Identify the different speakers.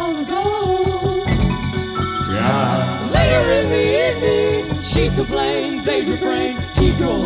Speaker 1: long ago.
Speaker 2: Yeah.
Speaker 1: Later in the evening, she'd complain, they'd refrain, he'd go